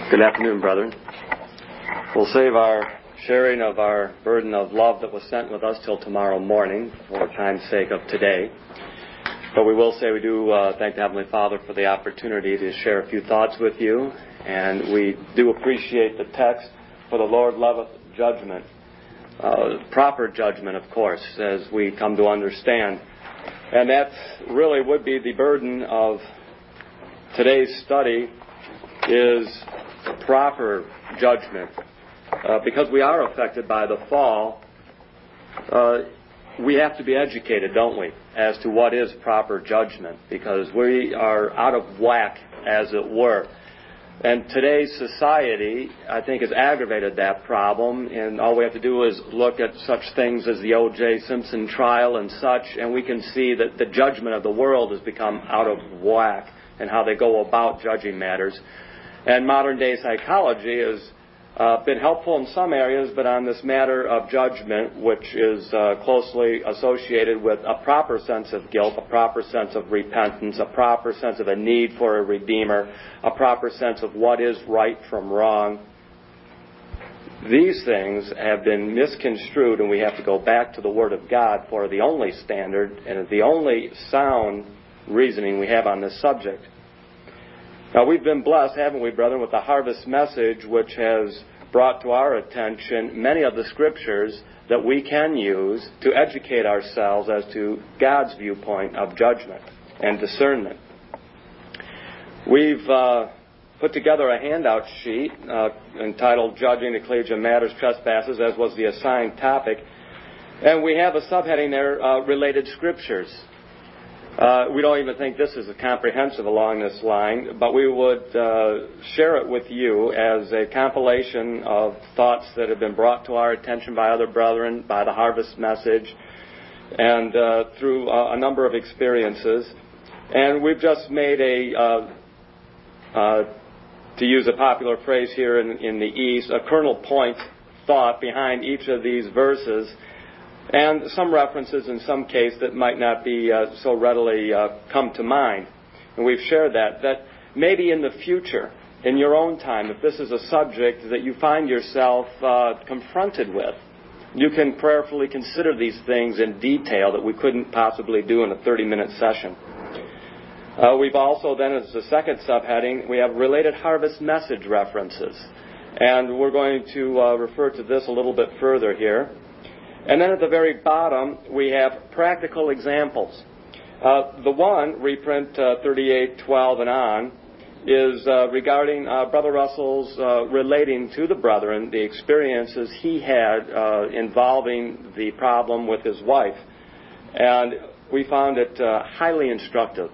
Good afternoon, brethren. We'll save our sharing of our burden of love that was sent with us till tomorrow morning for time's sake of today. But we will say we do thank the Heavenly Father for the opportunity to share a few thoughts with you. And we do appreciate the text, "For the Lord loveth judgment." Proper judgment, of course, as we come to understand. And that really would be the burden of today's study, is proper judgment. Because we are affected by the fall, we have to be educated, don't we, as to what is proper judgment, because we are out of whack, as it were. And today's society, I think, has aggravated that problem, and all we have to do is look at such things as the O.J. Simpson trial and such, and we can see that the judgment of the world has become out of whack and how they go about judging matters. And modern-day psychology has been helpful in some areas, but on this matter of judgment, which is closely associated with a proper sense of guilt, a proper sense of repentance, a proper sense of a need for a Redeemer, a proper sense of what is right from wrong. These things have been misconstrued, and we have to go back to the Word of God for the only standard and the only sound reasoning we have on this subject. Now, we've been blessed, haven't we, brethren, with the harvest message, which has brought to our attention many of the scriptures that we can use to educate ourselves as to God's viewpoint of judgment and discernment. We've put together a handout sheet entitled Judging Ecclesial Matters, Trespasses, as was the assigned topic. And we have a subheading there, Related Scriptures. We don't even think this is comprehensive along this line, but we would share it with you as a compilation of thoughts that have been brought to our attention by other brethren, by the harvest message, and through a number of experiences. And we've just made to use a popular phrase here in the East, a kernel point thought behind each of these verses, and some references in some case that might not be so readily come to mind. And we've shared that maybe in the future, in your own time, if this is a subject that you find yourself confronted with, you can prayerfully consider these things in detail that we couldn't possibly do in a 30-minute session. We've also then, as a second subheading, we have related harvest message references. And we're going to refer to this a little bit further here. And then at the very bottom, we have practical examples. The one, reprint 3812 and on, is regarding Brother Russell's relating to the brethren the experiences he had involving the problem with his wife. And we found it highly instructive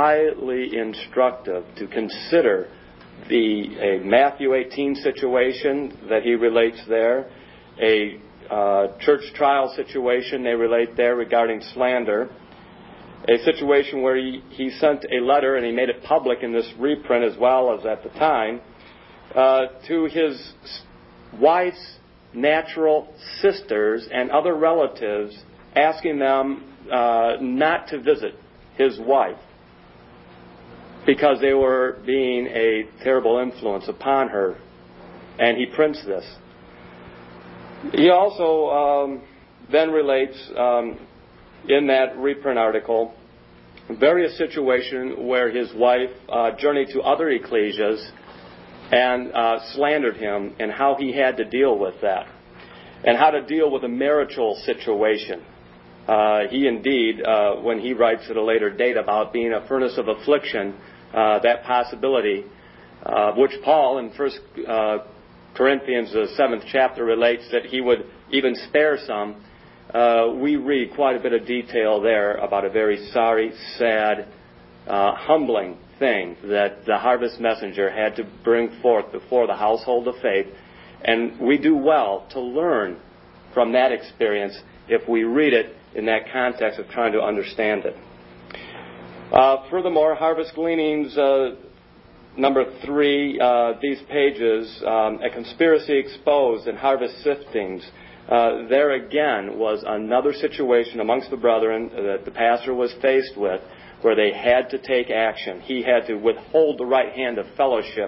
to consider a Matthew 18 situation that he relates there, a church trial situation they relate there regarding slander, a situation where he sent a letter, and he made it public in this reprint as well as at the time, to his wife's natural sisters and other relatives, asking them not to visit his wife because they were being a terrible influence upon her. And he prints this. He also then relates in that reprint article various situations where his wife journeyed to other ecclesias and slandered him, and how he had to deal with that, and how to deal with a marital situation. He indeed, when he writes at a later date about being a furnace of affliction, that possibility, which Paul in 1 Corinthians, the 7th chapter, relates that he would even spare some. We read quite a bit of detail there about a very sorry, sad, humbling thing that the harvest messenger had to bring forth before the household of faith. And we do well to learn from that experience if we read it in that context of trying to understand it. Furthermore, Harvest Gleanings, number 3, these pages, A Conspiracy Exposed and Harvest Siftings. There again was another situation amongst the brethren that the pastor was faced with, where they had to take action. He had to withhold the right hand of fellowship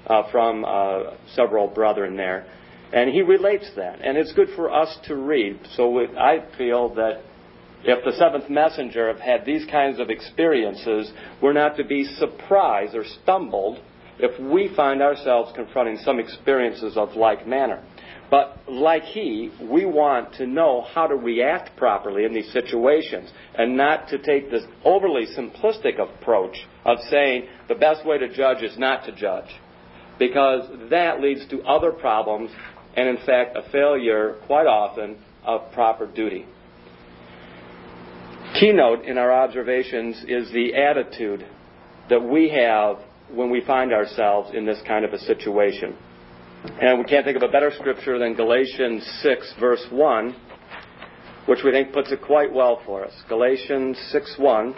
from several brethren there. And he relates that. And it's good for us to read. So I feel that if the seventh messenger have had these kinds of experiences, we're not to be surprised or stumbled if we find ourselves confronting some experiences of like manner. But like he, we want to know how to react properly in these situations and not to take this overly simplistic approach of saying the best way to judge is not to judge, because that leads to other problems and, in fact, a failure quite often of proper duty. Keynote in our observations is the attitude that we have when we find ourselves in this kind of a situation. And we can't think of a better scripture than Galatians 6, verse 1, which we think puts it quite well for us. Galatians 6:1.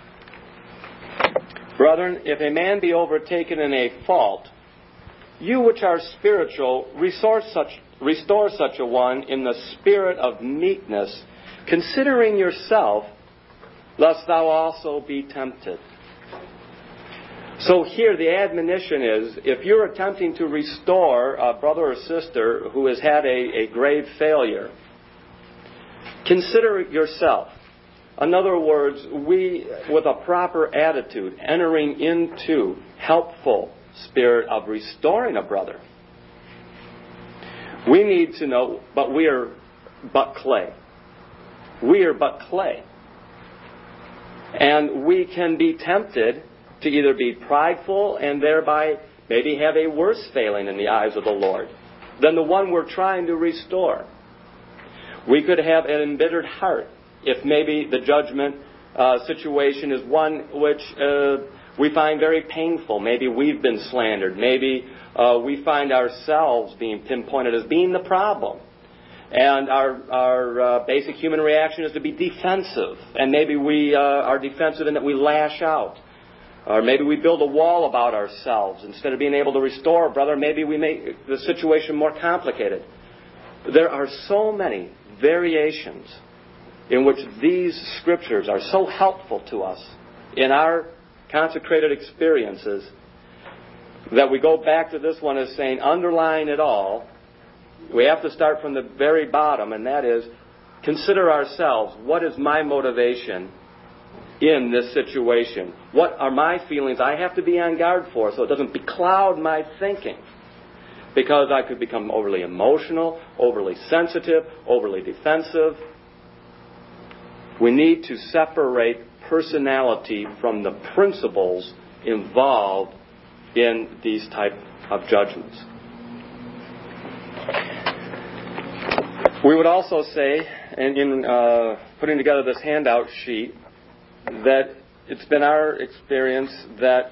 Brethren, if a man be overtaken in a fault, you which are spiritual, restore such a one in the spirit of meekness, considering yourself, lest thou also be tempted. So here the admonition is, if you're attempting to restore a brother or sister who has had a grave failure, consider yourself. In other words, we, with a proper attitude, entering into helpful spirit of restoring a brother, we need to know, but we are but clay. We are but clay. And we can be tempted to either be prideful and thereby maybe have a worse failing in the eyes of the Lord than the one we're trying to restore. We could have an embittered heart if maybe the judgment situation is one which we find very painful. Maybe we've been slandered. Maybe we find ourselves being pinpointed as being the problem. And our basic human reaction is to be defensive. And maybe we are defensive in that we lash out. Or maybe we build a wall about ourselves. Instead of being able to restore a brother, maybe we make the situation more complicated. There are so many variations in which these scriptures are so helpful to us in our consecrated experiences that we go back to this one as saying, underlying it all, we have to start from the very bottom, and that is, consider ourselves. What is my motivation in this situation? What are my feelings I have to be on guard for so it doesn't becloud my thinking? Because I could become overly emotional, overly sensitive, overly defensive. We need to separate personality from the principles involved in these type of judgments. We would also say, and in putting together this handout sheet, that it's been our experience that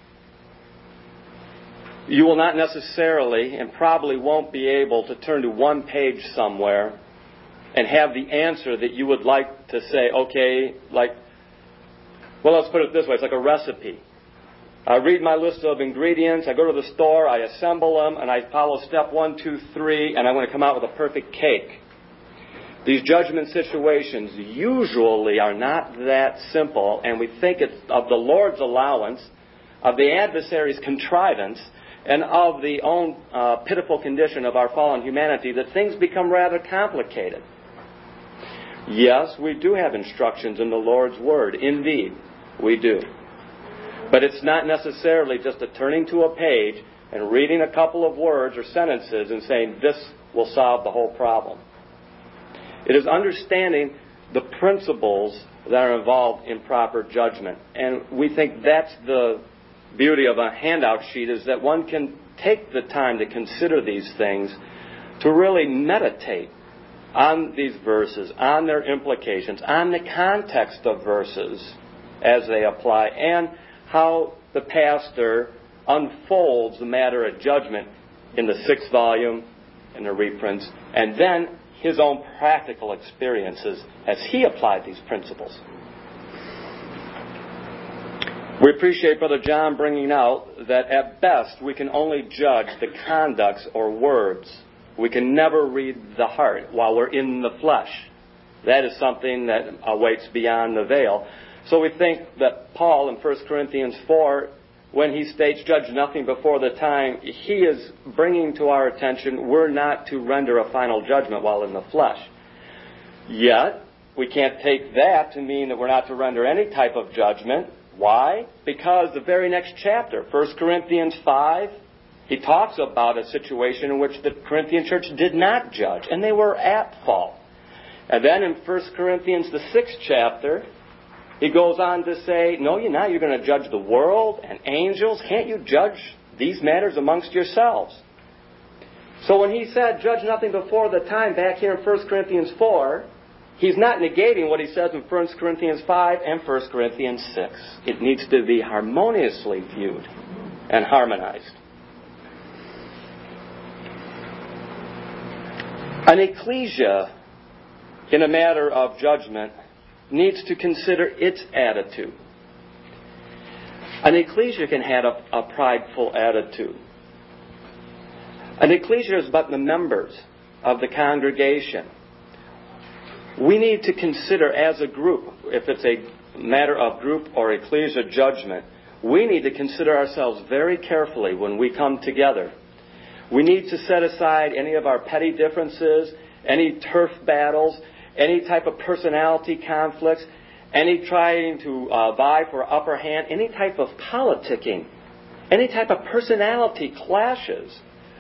you will not necessarily and probably won't be able to turn to one page somewhere and have the answer that you would like to say, okay, like, well, let's put it this way, it's like a recipe. I read my list of ingredients, I go to the store, I assemble them, and I follow step 1, 2, 3, and I'm going to come out with a perfect cake. These judgment situations usually are not that simple, and we think it's of the Lord's allowance, of the adversary's contrivance, and of the own pitiful condition of our fallen humanity that things become rather complicated. Yes, we do have instructions in the Lord's Word. Indeed, we do. But it's not necessarily just a turning to a page and reading a couple of words or sentences and saying, this will solve the whole problem. It is understanding the principles that are involved in proper judgment. And we think that's the beauty of a handout sheet, is that one can take the time to consider these things, to really meditate on these verses, on their implications, on the context of verses as they apply, and how the pastor unfolds the matter of judgment in the 6th volume, in the reprints, and then his own practical experiences as he applied these principles. We appreciate Brother John bringing out that at best we can only judge the conducts or words. We can never read the heart while we're in the flesh. That is something that awaits beyond the veil. So we think that Paul in 1 Corinthians 4 when he states, judge nothing before the time, he is bringing to our attention we're not to render a final judgment while in the flesh. Yet, we can't take that to mean that we're not to render any type of judgment. Why? Because the very next chapter, 1 Corinthians 5, he talks about a situation in which the Corinthian church did not judge, and they were at fault. And then in 1 Corinthians, the 6th chapter, he goes on to say, no, you're not. You're going to judge the world and angels. Can't you judge these matters amongst yourselves? So when he said, judge nothing before the time, back here in 1 Corinthians 4, he's not negating what he says in 1 Corinthians 5 and 1 Corinthians 6. It needs to be harmoniously viewed and harmonized. An ecclesia, in a matter of judgment, needs to consider its attitude. An ecclesia can have a prideful attitude. An ecclesia is but the members of the congregation. We need to consider as a group, if it's a matter of group or ecclesia judgment, we need to consider ourselves very carefully when we come together. We need to set aside any of our petty differences, any turf battles, any type of personality conflicts, any trying to vie for upper hand, any type of politicking, any type of personality clashes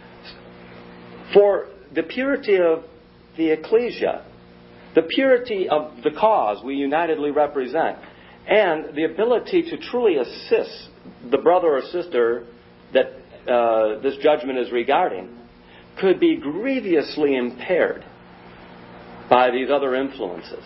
for the purity of the ecclesia, the purity of the cause we unitedly represent, and the ability to truly assist the brother or sister that this judgment is regarding, could be grievously impaired by these other influences.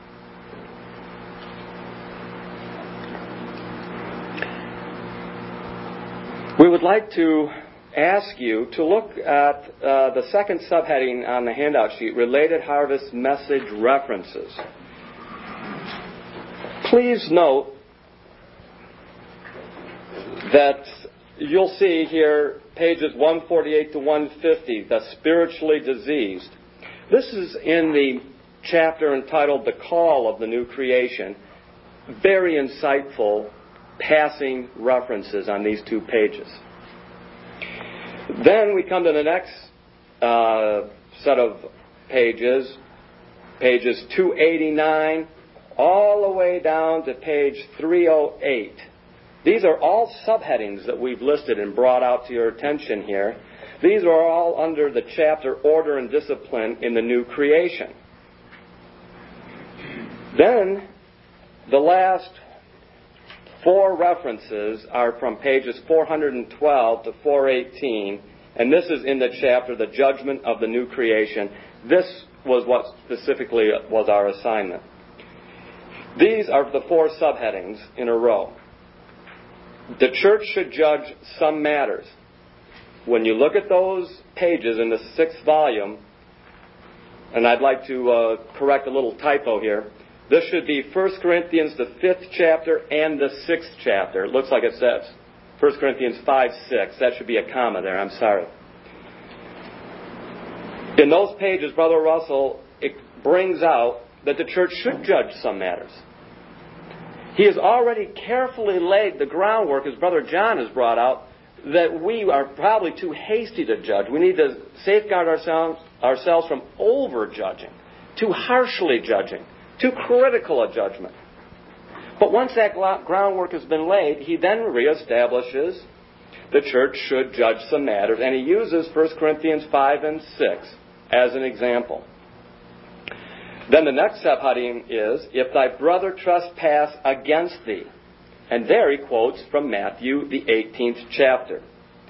We would like to ask you to look at the second subheading on the handout sheet, Related Harvest Message References. Please note that you'll see here pages 148 to 150, the spiritually diseased. This is in the chapter entitled The Call of the New Creation. Very insightful passing references on these 2 pages. Then we come to the next set of pages, pages 289 all the way down to page 308. These are all subheadings that we've listed and brought out to your attention here. These are all under the chapter Order and Discipline in the New Creation. Then, the last 4 references are from pages 412 to 418, and this is in the chapter The Judgment of the New Creation. This was what specifically was our assignment. These are the 4 subheadings in a row. The church should judge some matters. When you look at those pages in the 6th volume, and I'd like to correct a little typo here, this should be 1 Corinthians, the 5th chapter, and the 6th chapter. It looks like it says 1 Corinthians 5, 6. That should be a comma there. I'm sorry. In those pages, Brother Russell, it brings out that the church should judge some matters. He has already carefully laid the groundwork, as Brother John has brought out, that we are probably too hasty to judge. We need to safeguard ourselves from over-judging, too harshly judging, too critical a judgment. But once that groundwork has been laid, he then reestablishes the church should judge some matters, and he uses 1 Corinthians 5 and 6 as an example. Then the next subheading is, if thy brother trespass against thee. And there he quotes from Matthew, the 18th chapter.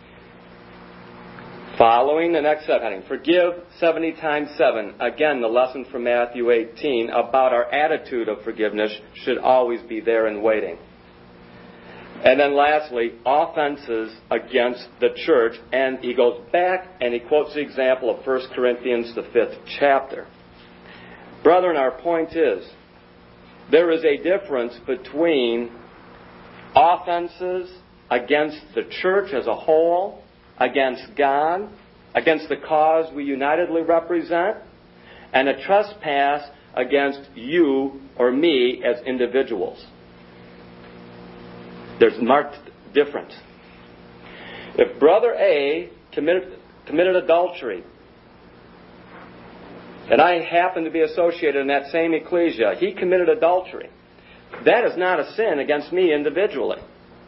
Following the next subheading, forgive 70 times 7. Again, the lesson from Matthew 18 about our attitude of forgiveness should always be there in waiting. And then lastly, offenses against the church. And he goes back and he quotes the example of 1 Corinthians, the 5th chapter. Brethren, our point is, there is a difference between offenses against the church as a whole, against God, against the cause we unitedly represent, and a trespass against you or me as individuals. There's marked different. If Brother A committed adultery, and I happen to be associated in that same ecclesia, he committed adultery, that is not a sin against me individually.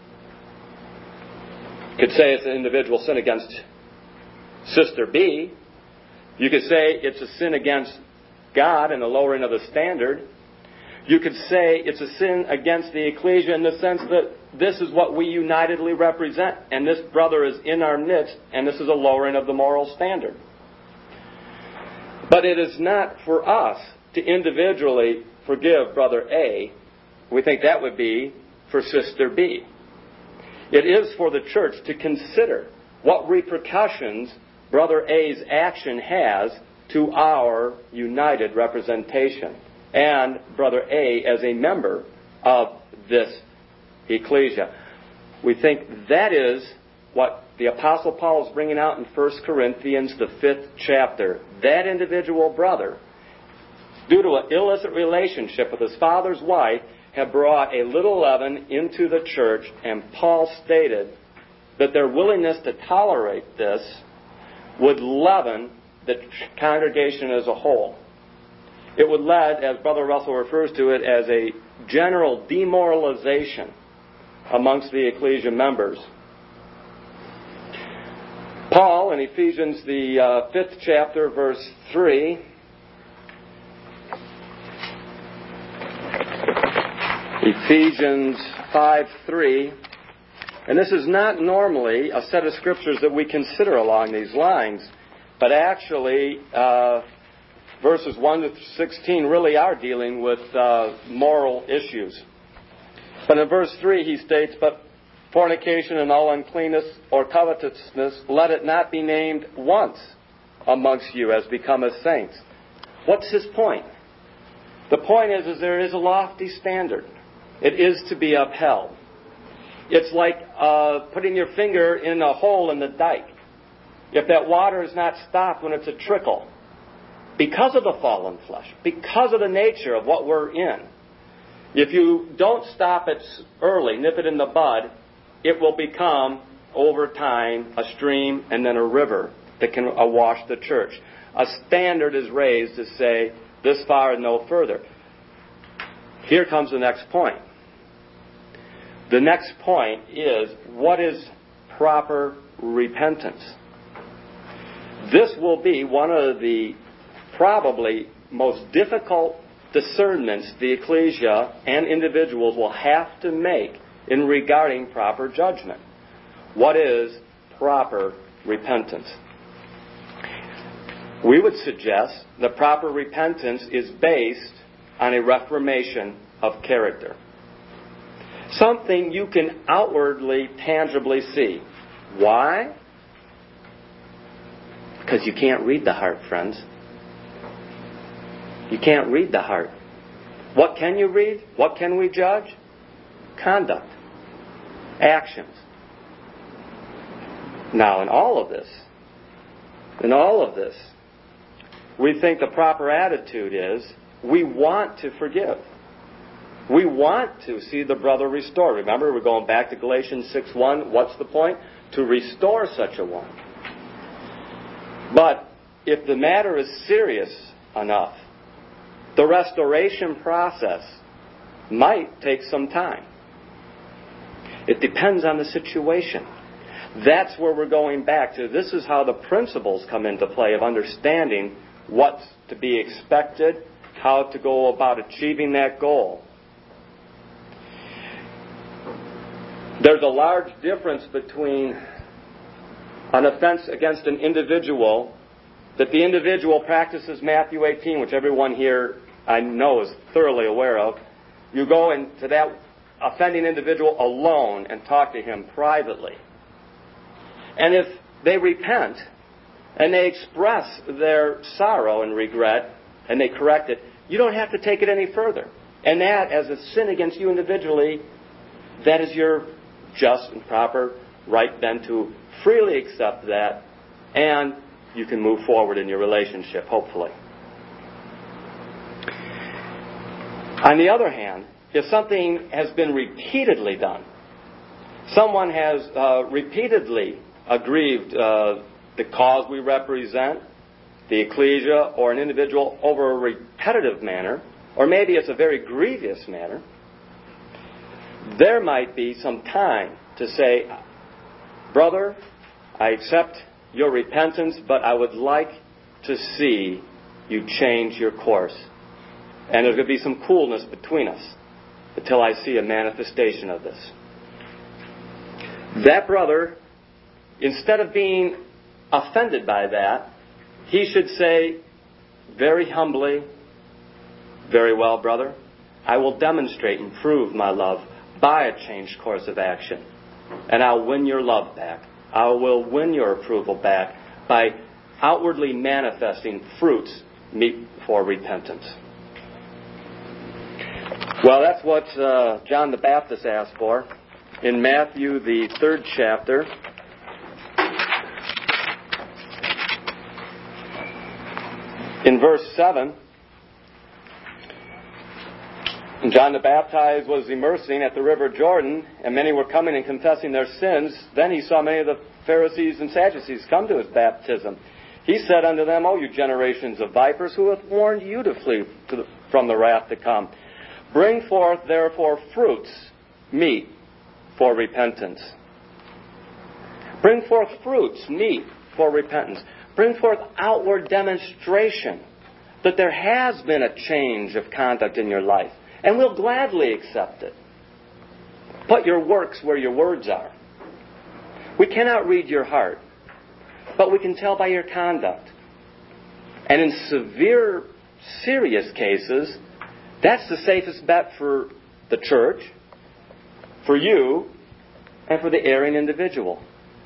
You could say it's an individual sin against Sister B. You could say it's a sin against God and the lowering of the standard. You could say it's a sin against the ecclesia in the sense that this is what we unitedly represent, and this brother is in our midst, and this is a lowering of the moral standard. But it is not for us to individually forgive Brother A. We think that would be for Sister B. It is for the church to consider what repercussions Brother A's action has to our united representation and Brother A as a member of this ecclesia. We think that is what the Apostle Paul is bringing out in 1 Corinthians, the 5th chapter. That individual brother, due to an illicit relationship with his father's wife, had brought a little leaven into the church, and Paul stated that their willingness to tolerate this would leaven the congregation as a whole. It would lead, as Brother Russell refers to it, as a general demoralization amongst the ecclesia members. Paul, in Ephesians, the 5th chapter, verse 3, Ephesians 5:3, and this is not normally a set of scriptures that we consider along these lines, but actually verses 1 to 16 really are dealing with moral issues. But in verse 3 he states, "But fornication and all uncleanness or covetousness, let it not be named once amongst you as becometh saints." What's his point? The point is there is a lofty standard. It is to be upheld. It's like putting your finger in a hole in the dike. If that water is not stopped when it's a trickle, because of the fallen flesh, because of the nature of what we're in, if you don't stop it early, nip it in the bud, it will become, over time, a stream and then a river that can awash the church. A standard is raised to say, this far and no further. Here comes the next point. The next point is, what is proper repentance? This will be one of the probably most difficult discernments the ecclesia and individuals will have to make in regarding proper judgment. What is proper repentance? We would suggest that proper repentance is based on a reformation of character. Something you can outwardly, tangibly see. Why? Because you can't read the heart, friends. You can't read the heart. What can you read? What can we judge? Conduct. Actions. Now, in all of this, we think the proper attitude is we want to forgive. We want to see the brother restored. Remember, we're going back to Galatians 6:1. What's the point? To restore such a one. But if the matter is serious enough, the restoration process might take some time. It depends on the situation. That's where we're going back to. This is how the principles come into play of understanding what's to be expected, how to go about achieving that goal. There's a large difference between an offense against an individual that the individual practices Matthew 18, which everyone here I know is thoroughly aware of. You go into that offending individual alone and talk to him privately. And if they repent and they express their sorrow and regret and they correct it, you don't have to take it any further. And that, as a sin against you individually, that is your just and proper right then to freely accept that, and you can move forward in your relationship, hopefully. On the other hand, if something has been repeatedly done, Someone has repeatedly aggrieved the cause we represent, the ecclesia, or an individual over a repetitive manner, or maybe it's a very grievous manner, there might be some time to say, brother, I accept your repentance, but I would like to see you change your course. And there's going to be some coolness between us until I see a manifestation of this. That brother, instead of being offended by that, he should say very humbly, very well, brother, I will demonstrate and prove my love by a changed course of action. And I'll win your love back. I will win your approval back by outwardly manifesting fruits meet for repentance. Well, that's what John the Baptist asked for in Matthew, the 3rd chapter. In verse 7, John the Baptist was immersing at the river Jordan, and many were coming and confessing their sins. Then he saw many of the Pharisees and Sadducees come to his baptism. He said unto them, O you generations of vipers, who hath warned you to flee from the wrath to come? Bring forth therefore fruits, meet for repentance. Bring forth fruits, meet for repentance. Bring forth outward demonstration that there has been a change of conduct in your life. And we'll gladly accept it. Put your works where your words are. We cannot read your heart, but we can tell by your conduct. And in severe, serious cases, that's the safest bet for the church, for you, and for the erring individual.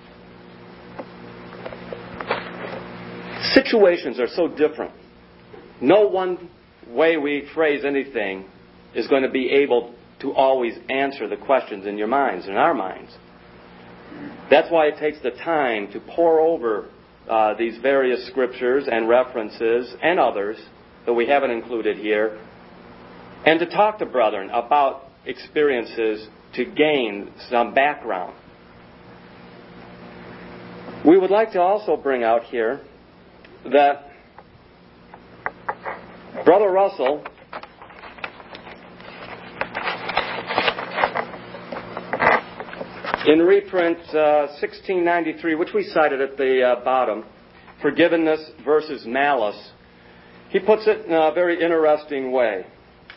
Situations are so different. No one way we phrase anything is going to be able to always answer the questions in your minds, in our minds. That's why it takes the time to pore over these various scriptures and references and others that we haven't included here, and to talk to brethren about experiences to gain some background. We would like to also bring out here that Brother Russell in reprint 1693, which we cited at the bottom, forgiveness versus malice, he puts it in a very interesting way.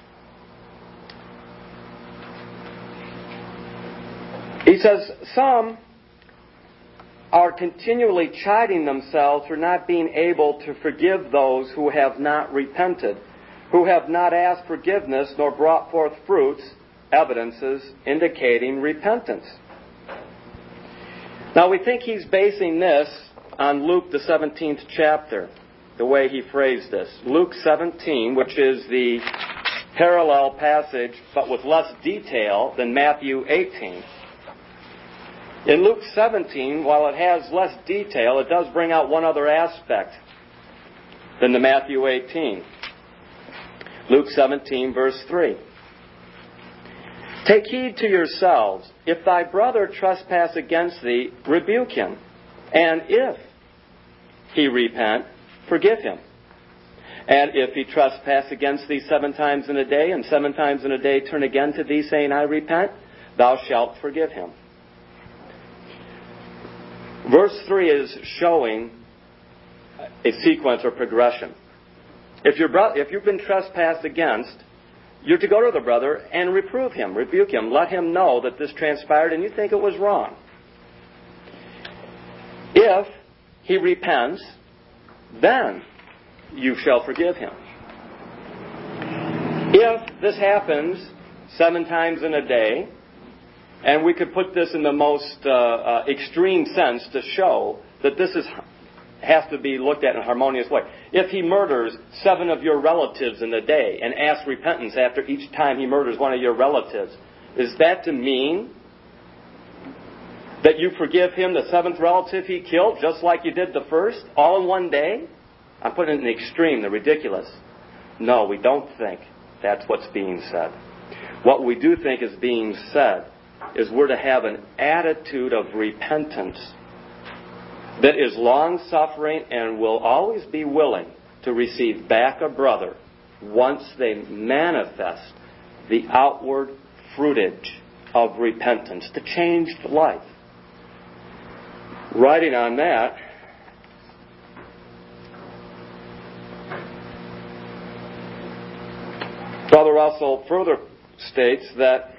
He says, some are continually chiding themselves for not being able to forgive those who have not repented, who have not asked forgiveness nor brought forth fruits, evidences indicating repentance. Now we think he's basing this on Luke the 17th chapter, the way he phrased this. Luke 17, which is the parallel passage, but with less detail than Matthew 18. In Luke 17, while it has less detail, it does bring out one other aspect than the Matthew 18. Luke 17, verse 3. Take heed to yourselves. If thy brother trespass against thee, rebuke him. And if he repent, forgive him. And if he trespass against thee 7 times in a day, and 7 times in a day turn again to thee, saying, I repent, thou shalt forgive him. Verse 3 is showing a sequence or progression. If you've been trespassed against, you're to go to the brother and reprove him, rebuke him, let him know that this transpired and you think it was wrong. If he repents, then you shall forgive him. If this happens 7 times in a day, and we could put this in the most extreme sense to show that this has to be looked at in a harmonious way. If he murders 7 of your relatives in a day and asks repentance after each time he murders one of your relatives, is that to mean that you forgive him the 7th relative he killed just like you did the first, all in one day? I'm putting it in the extreme, the ridiculous. No, we don't think that's what's being said. What we do think is being said is we're to have an attitude of repentance that is long-suffering and will always be willing to receive back a brother once they manifest the outward fruitage of repentance, the changed life. Writing on that, Brother Russell further states that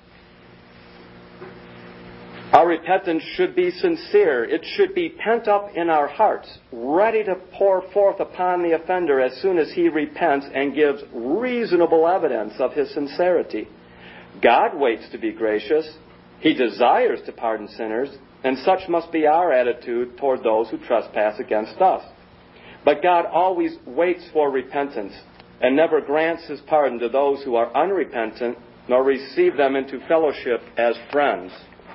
our repentance should be sincere. It should be pent up in our hearts, ready to pour forth upon the offender as soon as he repents and gives reasonable evidence of his sincerity. God waits to be gracious. He desires to pardon sinners, and such must be our attitude toward those who trespass against us. But God always waits for repentance and never grants His pardon to those who are unrepentant, nor receive them into fellowship as friends.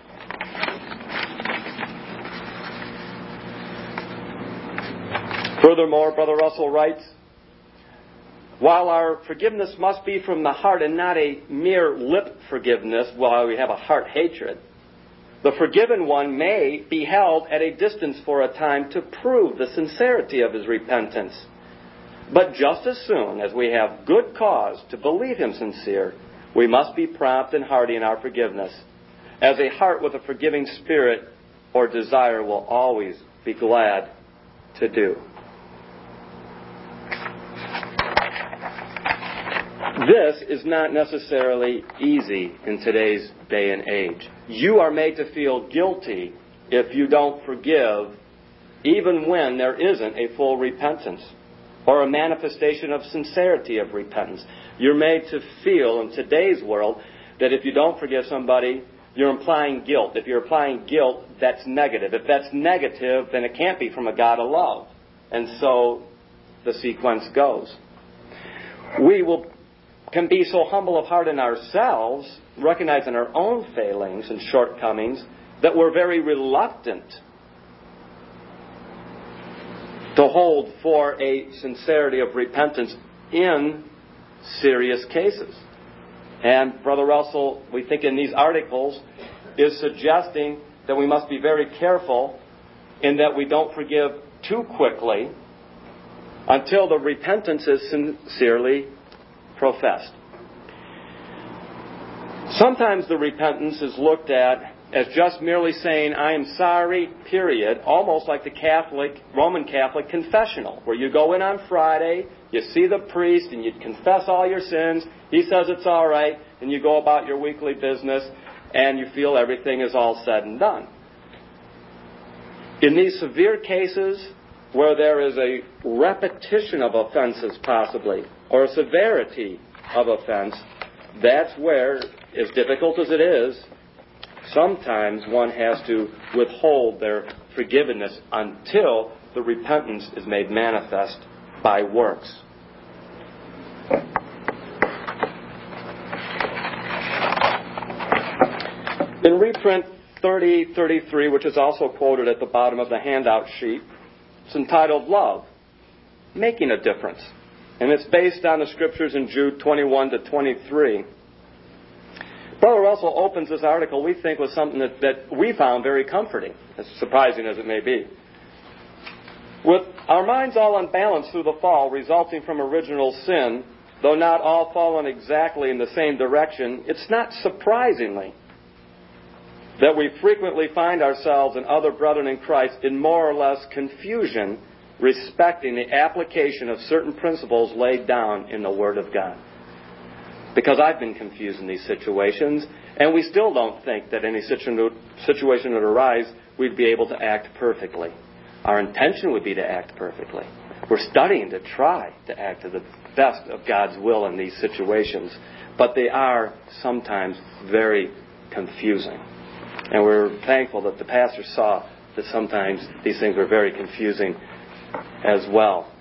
Furthermore, Brother Russell writes, while our forgiveness must be from the heart and not a mere lip forgiveness while we have a heart hatred, the forgiven one may be held at a distance for a time to prove the sincerity of his repentance. But just as soon as we have good cause to believe him sincere, we must be prompt and hearty in our forgiveness, as a heart with a forgiving spirit or desire will always be glad to do. This is not necessarily easy in today's day and age. You are made to feel guilty if you don't forgive, even when there isn't a full repentance or a manifestation of sincerity of repentance. You're made to feel in today's world that if you don't forgive somebody, you're implying guilt. If you're applying guilt, that's negative. If that's negative, then it can't be from a God of love. And so the sequence goes. We can be so humble of heart in ourselves, recognizing our own failings and shortcomings, that we're very reluctant to hold for a sincerity of repentance in serious cases. And Brother Russell, we think in these articles, is suggesting that we must be very careful in that we don't forgive too quickly until the repentance is sincerely professed. Sometimes the repentance is looked at as just merely saying, I am sorry, period, almost like the Roman Catholic confessional, where you go in on Friday, you see the priest, and you confess all your sins, he says it's all right, and you go about your weekly business, and you feel everything is all said and done. In these severe cases, where there is a repetition of offenses possibly, or a severity of offense, that's where, as difficult as it is, sometimes one has to withhold their forgiveness until the repentance is made manifest by works. In reprint 3033, which is also quoted at the bottom of the handout sheet, it's entitled Love, Making a Difference. And it's based on the scriptures in Jude 21 to 23. Brother Russell opens this article, we think, with something that we found very comforting, as surprising as it may be. With our minds all unbalanced through the fall resulting from original sin, though not all fallen exactly in the same direction, it's not surprisingly that we frequently find ourselves and other brethren in Christ in more or less confusion respecting the application of certain principles laid down in the Word of God. Because I've been confused in these situations, and we still don't think that any situation would arise, we'd be able to act perfectly. Our intention would be to act perfectly. We're studying to try to act to the best of God's will in these situations, but they are sometimes very confusing. And we're thankful that the pastor saw that sometimes these things were very confusing as well.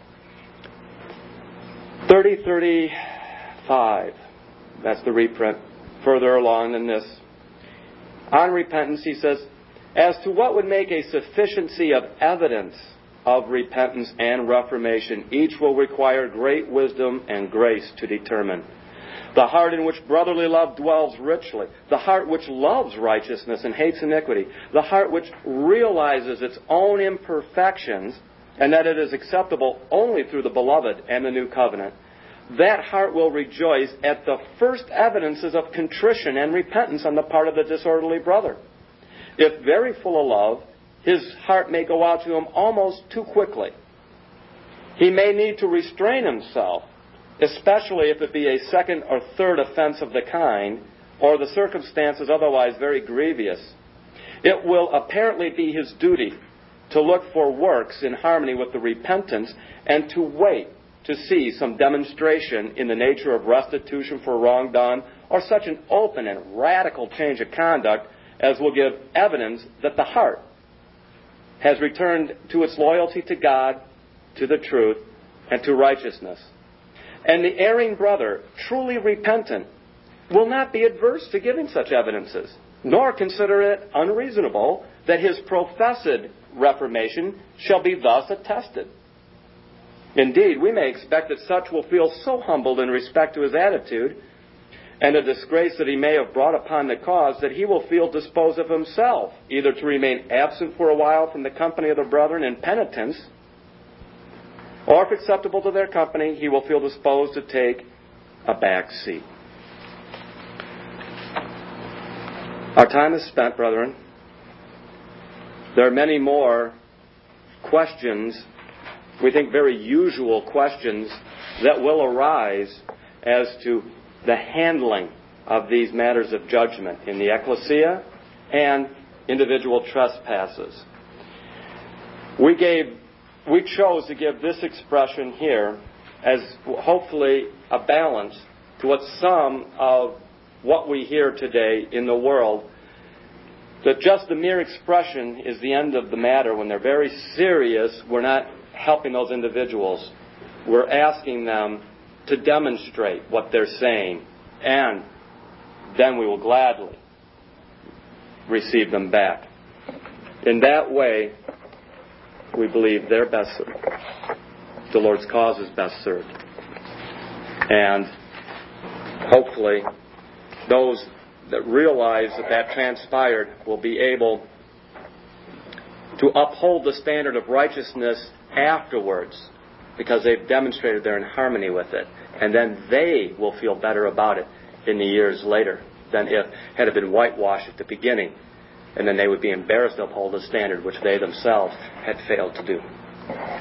3035. That's the reprint further along than this. On repentance, he says, as to what would make a sufficiency of evidence of repentance and reformation, each will require great wisdom and grace to determine. The heart in which brotherly love dwells richly. The heart which loves righteousness and hates iniquity. The heart which realizes its own imperfections and that it is acceptable only through the beloved and the new covenant. That heart will rejoice at the first evidences of contrition and repentance on the part of the disorderly brother. If very full of love, his heart may go out to him almost too quickly. He may need to restrain himself, especially if it be a second or third offense of the kind, or the circumstances otherwise very grievous. It will apparently be his duty to look for works in harmony with the repentance and to wait to see some demonstration in the nature of restitution for wrong done, or such an open and radical change of conduct as will give evidence that the heart has returned to its loyalty to God, to the truth, and to righteousness. And the erring brother, truly repentant, will not be adverse to giving such evidences, nor consider it unreasonable that his professed reformation shall be thus attested. Indeed, we may expect that such will feel so humbled in respect to his attitude and a disgrace that he may have brought upon the cause that he will feel disposed of himself, either to remain absent for a while from the company of the brethren in penitence, or if acceptable to their company, he will feel disposed to take a back seat. Our time is spent, brethren. There are many more questions, we think very usual questions, that will arise as to the handling of these matters of judgment in the ecclesia and individual trespasses. We chose to give this expression here as hopefully a balance to what some of what we hear today in the world, that just the mere expression is the end of the matter. When they're very serious, we're not helping those individuals. We're asking them to demonstrate what they're saying, and then we will gladly receive them back. In that way, we believe they're best served. The Lord's cause is best served. And hopefully, those that realize that transpired will be able to uphold the standard of righteousness afterwards, because they've demonstrated they're in harmony with it. And then they will feel better about it in the years later than if had it been whitewashed at the beginning. And then they would be embarrassed to uphold a standard which they themselves had failed to do.